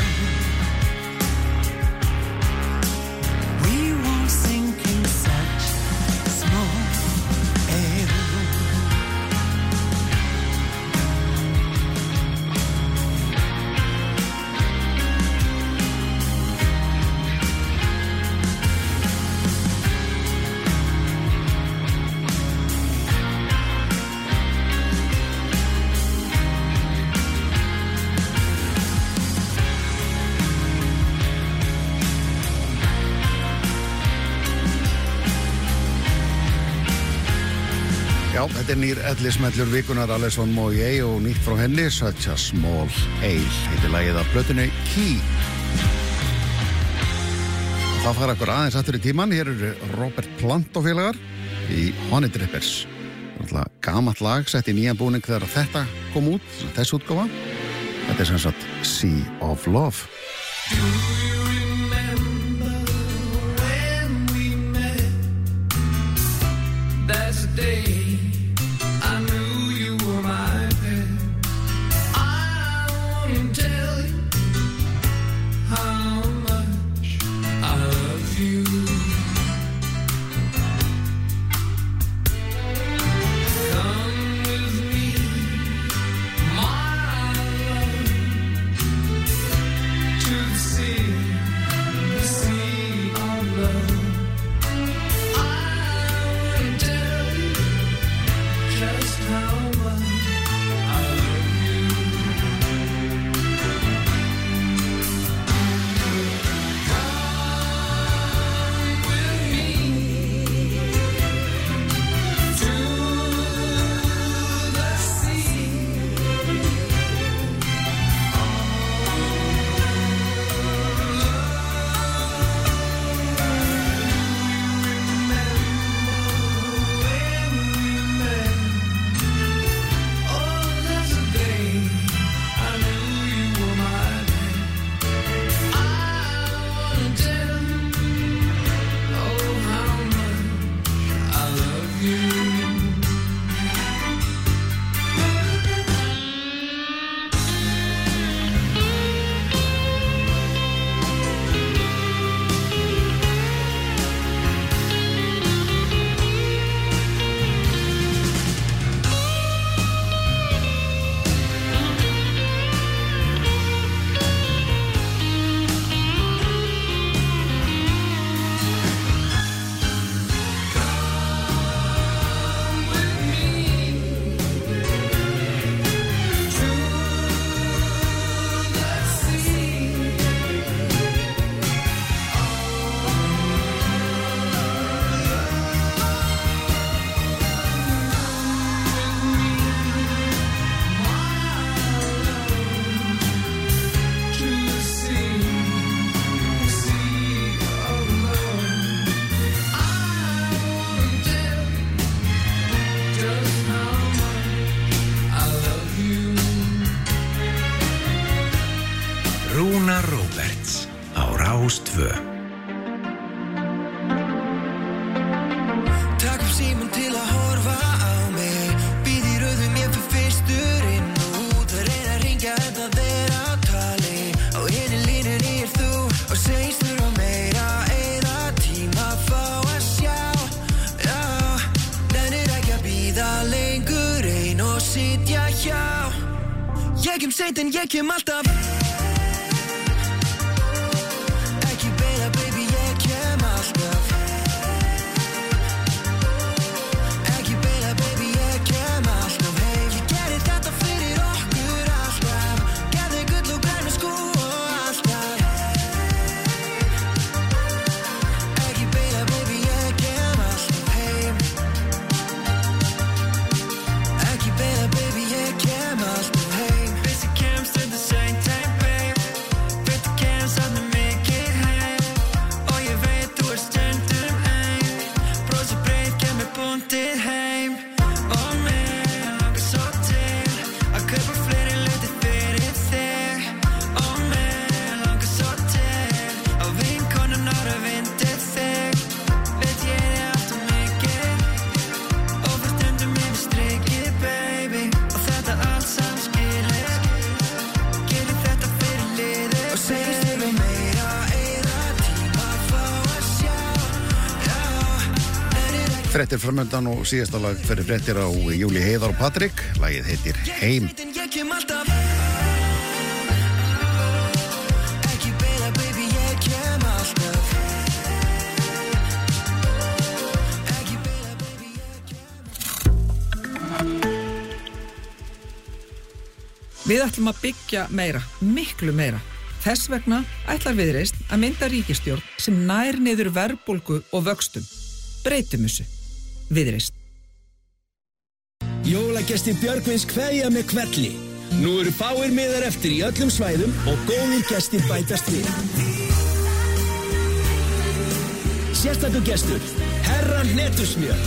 We won't sink in such small air. Já, þetta er nýr ellismellur vikunar Alison Moyet og nýtt frá henni Such a Small Ale, heitir lagið af plötunni Key. Það fara okkur aðeins aftur í tíman. Hér eru Robert Plant og félagar í Honey Drippers. Gamalt lag, sett í nýjan búning þegar þetta kom út, þessi útgáfa. Þetta er sem sagt Sea of Love. That's the day I knew you were my pet. I want to tell you how much I love you. Come with me, my love, to the sea, the sea of love. Just how much I love you. Come Ég kem seint en ég kem alltaf Ekki beina baby, ég kem alltaf Ekki beina baby, ég kem alltaf heim Ég gerði þetta fyrir okkur alltaf Gerði gull og græna skó og alltaf Ekki beina baby, ég kem alltaf heim Ekki beina baby, ég kem alltaf heim Busy cams at the same time, babe Veit þú kemst þarna mikið heim Og ég veit þú er stundum ein Brosa breyt, kemur búndið heim Og mig langar svo til Að kaupa fleiri hluti fyrir þig Og mig langar svo til Á vinkonurnar að vindi þig Veit ég þig allt og mikið Og fyrir stundum yfir strikið, baby Og þetta allt saman skilið Gerir þetta fyrir liðið Og segir þig og meira Eira tíma að fá að sjá Já, nennir ekki Fréttir framöndan og síðasta lag fyrir fréttir á Júli Heiðar og Patrik. Lagið heitir Heim. En ég kem alltaf Ekki beina baby, ég kem alltaf Ekki beina baby, ég kem Við ætlum að byggja meira, miklu meira. Þess vegna ætlar Viðreisn að mynda ríkisstjórn sem nær niður verðbólgu og vöxtum. Breytum þessu. Viðreisn. Jólagestir Björgvins kveðja með hvelli. Nú eru fáir miðar eftir í öllum svæðum og góðir gestir bætast við. Sérstakur gestur, Herra Hnetusmjör.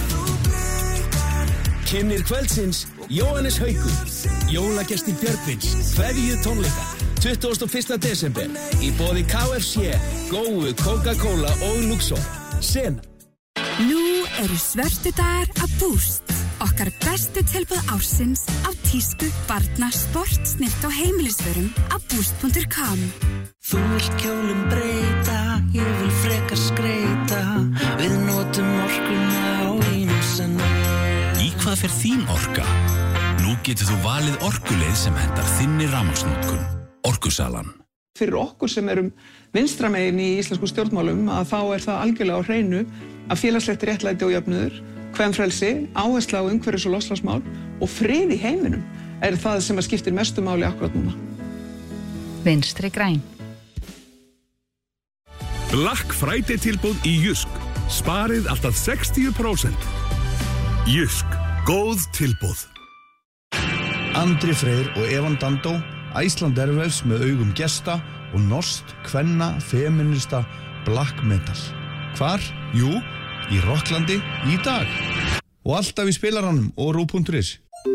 Kynnir kvöldsins, Jóhannes Haukur. Jólagestir Björgvins, kveðju tónleika. tuttugasta og fyrsta desember í boði K F C, Góu, Coca-Cola og Luxor. Sena. Nú eru svörtu dagar að Boost. Okkar bestu tilboð ársins á tísku, barna, sport, snitt og heimilisvörum á boost punktur com. Þú vilt kjólum breyta, ég vil frekar skreita Við notum orkuna á ýmsan Í hvað fer þín orka? Nú getur þú valið orkuleið sem hentar þinni rafmagnsnotkun. Orkusalan. Fyrir okkur sem erum vinstramegin í íslensku stjórnmálum að þá er það algjörlega á hreinu að félagslegt réttlæti og jöfnuður, kvenfrelsi, áhersla á umhverfis- og loftslagsmál og frið í heiminum er það sem að skiptir mestu máli akkurat núna. Vinstri græn. Black Friday tilboð í Jysk. Sparið alltaf sextíu prósent. Jysk. Góð tilboð. Andri Freyr og Evan Dando, Iceland Airwaves með augum gesta og norskt, kvenna, feminista, black metal. Hvar? Jú, í Rocklandi í dag. Og alltaf í spilaranum og rú punktur is.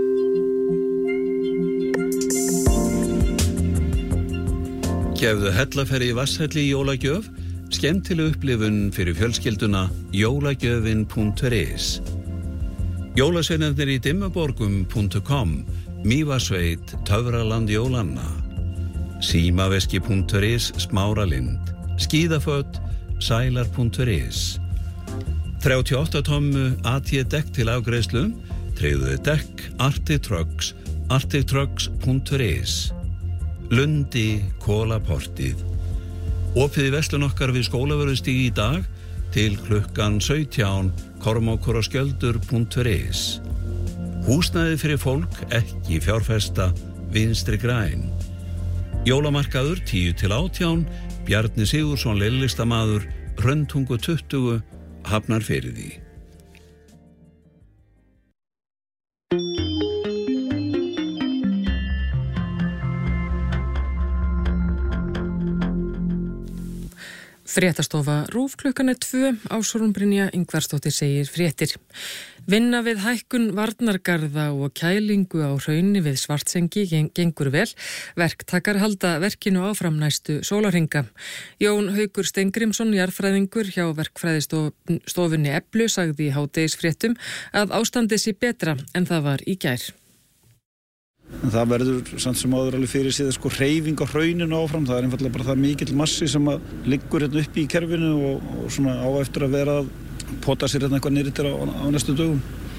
Gefðu hellaferri í Vatnshelli í jólagjöf, skemmtileg upplifun fyrir fjölskylduna jólagjöfin punktur is. Jólasveinarnir í dimmuborgum punktur com, Mývatnssveit, Töfraland jólanna. Símaveski punktur is, Smáralind. Skíðaföt, Sælar punktur is. þrjátíu og átta tommu A T dekk til afgreiðslu, tryggðu dekk, Arctic Trucks, arctic trucks punktur is. Lundi, Kólaportið. Opið í verslun okkar við Skólavörðustíg í dag til klukkan sautján, kormákur og skjöldur punktur is. Húsnæði fyrir fólk, ekki fjárfesta, Vinstri græn. Jólamarkaður tíu til átján, Bjarni Sigursson leilistamaður, Hrönntungu tuttugu, Hafnarfirði. Fréttastofa RÚV klukkan er tvö, Ásrún Brynja Ingvarsdóttir segir fréttir. Vinna við hækkun varnargarða og kælingu á hrauni við Svartsengi gengur vel. Verktakar halda verkinu áfram næstu sólarhringa. Jón Haukur Steingrímsson, jarðfræðingur hjá verkfræðistofunni Eflu, sagði í hádegisfréttum að ástandið sé betra en það var í gær. En það verður samt sem áður alveg fyrir síðan sko hreyfing á hrauninu áfram. Það er einfallega bara það mikill massi sem að liggur hérna uppi í kerfinu og, og svona á eftir að vera að pota sér hérna eitthvað niður á, á næstu dögum.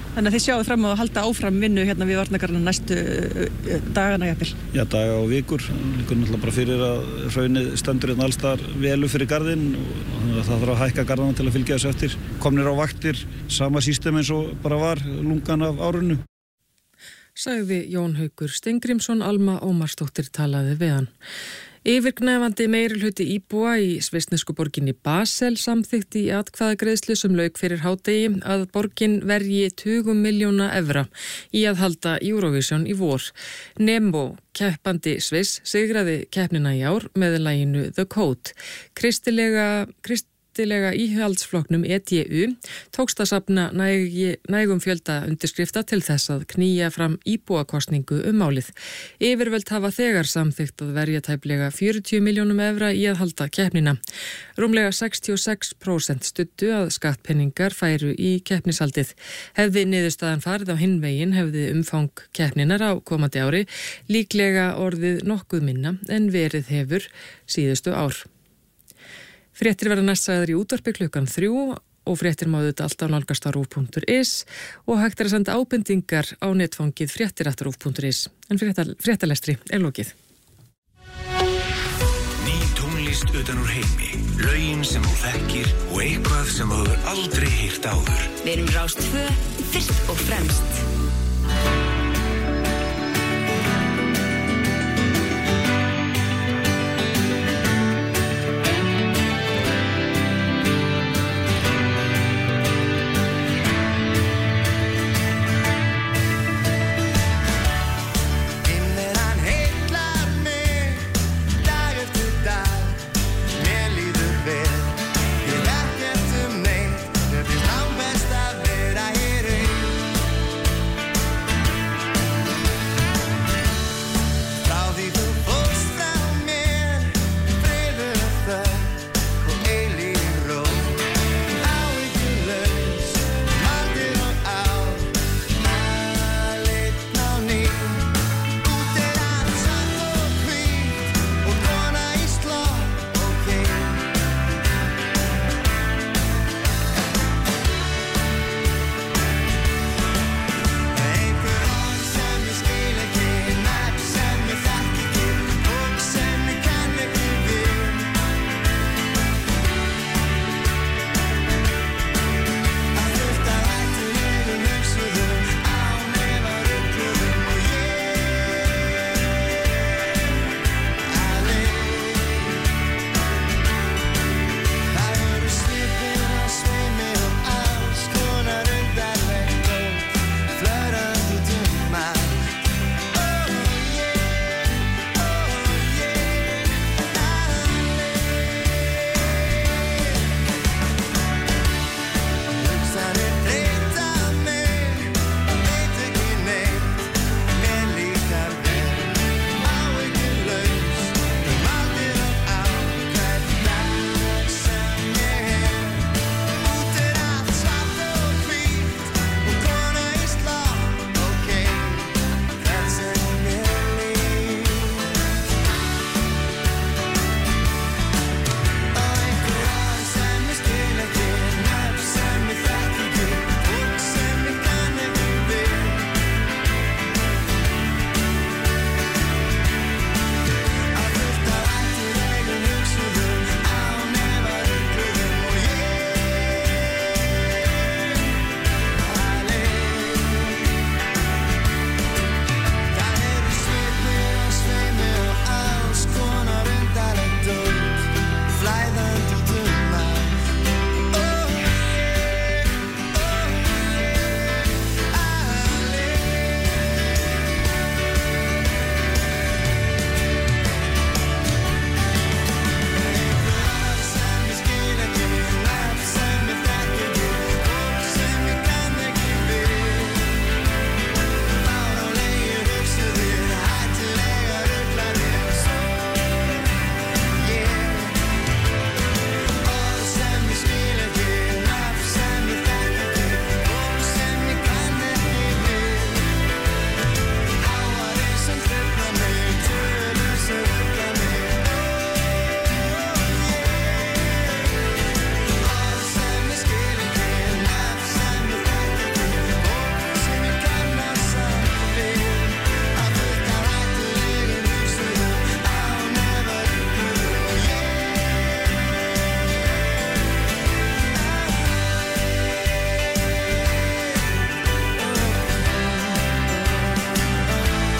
Þannig að þið sjáu fram á að halda áfram vinnu hérna við varnargarðana næstu uh, dagana jafnvel. Já, daga og vikur. Líkur náttúrulega bara fyrir að hraunið stendur hérna alls þar velu fyrir garðinn og það þarf að hækka garðana til að fylgja þessu eftir. Komnir á vaktir, sama system eins og bara var lungan af árunnu. Sagði Jón Haukur Steingrímsson, Alma Ómarsdóttir talaði við hann. Yfirgnæfandi meirihluti íbúa í svissnesku borginni Basel samþykkti í atkvæðagreiðslu sem lauk fyrir hádegi að borgin verji tugum miljóna evra í að halda Eurovision í vor. Nemo, keppandi Sviss, sigraði keppnina í ár með laginu The Code. Kristilega, krist Kristilega íhaldsflokknum E D U tókst að safna næg, nægum fjölda undirskrifta til þess að knýja fram íbúakostningu um málið. Yfirvöld hafa þegar samþykkt að verja tæplega fjörutíu milljónum evra í að halda keppnina. Rúmlega sextíu og sex prósent studdu að skattpenningar færu í keppnishaldið. Hefði niðurstaðan farið á hinn veginn hefði umfang keppninar á komandi ári líklega orðið nokkuð minna en verið hefur síðustu ár. Fréttir verða næst sagðar í útvarpi klukkan þrjú og fréttir má auðvitað alltaf nálgast á rúv punktur is og hægt er að senda ábendingar á netfangið fréttir at rúv punktur is. En fréttalestri er lokið. Ný tónlist utan úr heimi, lögin sem þú þekkir og eitthvað sem þú hefur aldrei heyrt áður. Við erum Rás tvö, fyrst og fremst.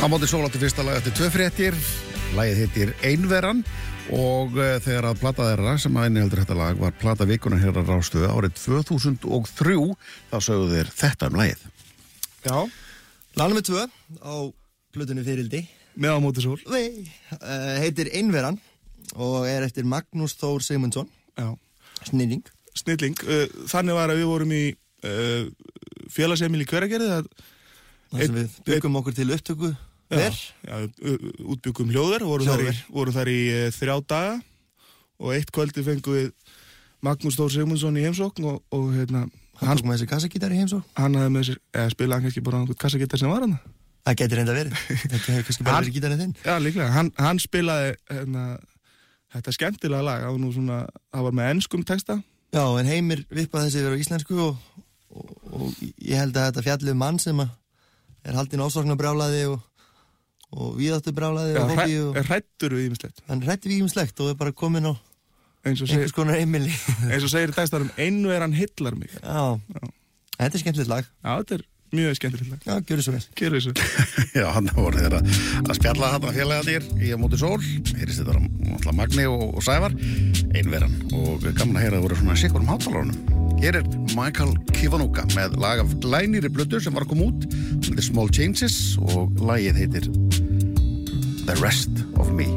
Á móti sól átti fyrsta lag eftir tvö fréttir. Lagið heitir Einveran og uh, þegar að plata þeirra sem að inniheldur þetta lag var plata vikunar hér að Rástöðu árið tvö þúsund og þrjú, þá sögðu þeir þetta um lagið. Já, lag nummer tvö á plötunni Fiðrildi með Á móti sól Nei, uh, heitir Einveran og er eftir Magnús Þór Sigmundsson. Já. Snilling. Snilling, uh, þannig var að við vorum í uh, félagsheimili í Hveragerði að þar sem við byggum okkur til upptöku Já, já, útbyggum hljóðver, vorum þar í, vorum þar í e, þrjá daga og eitt kvöldi fengum við Magnús Þór Sigmundsson í heimsókn og, og hérna Hann tók með þessi kassagítar í heimsókn? Hann hafði með þessi, eða spilaði hann kannski bara einhvern kassagítar sem var hann. Það getur reynda verið, þetta hefur kannski bara verið gítarinn þinn. Já, líklega, hann, hann spilaði hérna, þetta skemmtilega lag, það var nú svona, það var með enskum texta. Já, en Heimir vippaði þessi verið á íslensku og, og, og ég held að þetta fjallið um mann sem er haldinn ofsóknarbrjálæði og og víðáttu brjálæði og hópi og... Er hrættur við ýmislegt? Hann hrættur við ýmislegt og er bara komin á einhvers konar heimili. Eins og segir í textarum, Einveran hillar mig. Já, Já. Þetta er skemmtilegt lag. Já, þetta er mjög skemmtilegt lag. Já, gjörðu svo vel. Gjörðu svo vel. Já, hann voru þeirra að spjalla hann að félagarnir í Á móti sól. Heyrist þetta náttúrulega Magni og, og Sævar. Einveran og gaman að heyra að það voru svona sikkur um hátalarunum. Hér er Michael Kiwanuka með lag af glænýri blötu sem var að koma út. The Small Changes og lagið heitir The Rest of Me.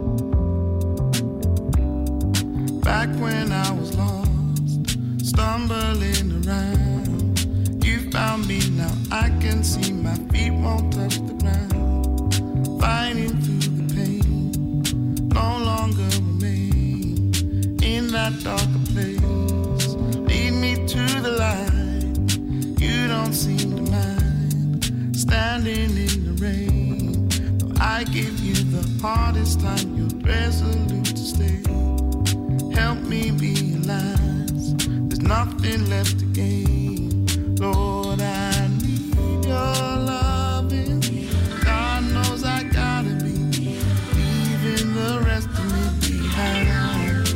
Back when I was lost, stumbling around, you found me, now I can see my feet won't touch the ground. Fighting through the pain, no longer remain in that darker place. Lead me to the light, you don't seem to mind, standing in the rain. Though I give you the hardest time, you're resolute to stay. Help me realize there's nothing left to gain. Lord, I need your loving. God knows I gotta be leaving the rest of me behind.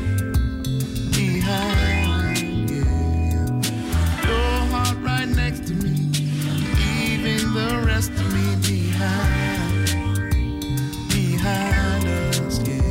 Behind, yeah. Your heart right next to me, leaving the rest of me behind. Behind us, yeah.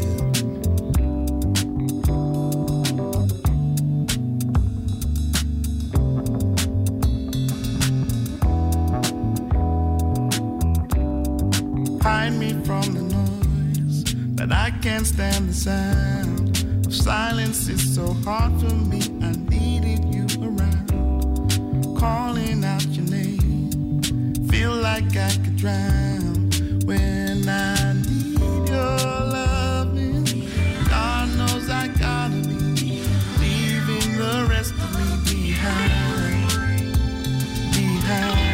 Hide me from the noise, but I can't stand the sound of silence. It's so hard for me, I needed you around, calling out your name, feel like I could drown when I need your loving. God knows I gotta be leaving the rest of me behind, behind.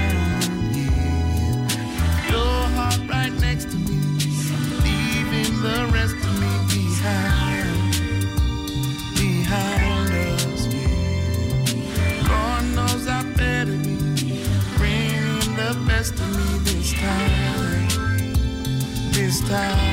Right next to me, leaving the rest of me behind, behind us, yeah. God knows I better be bringing the best of me this time, this time.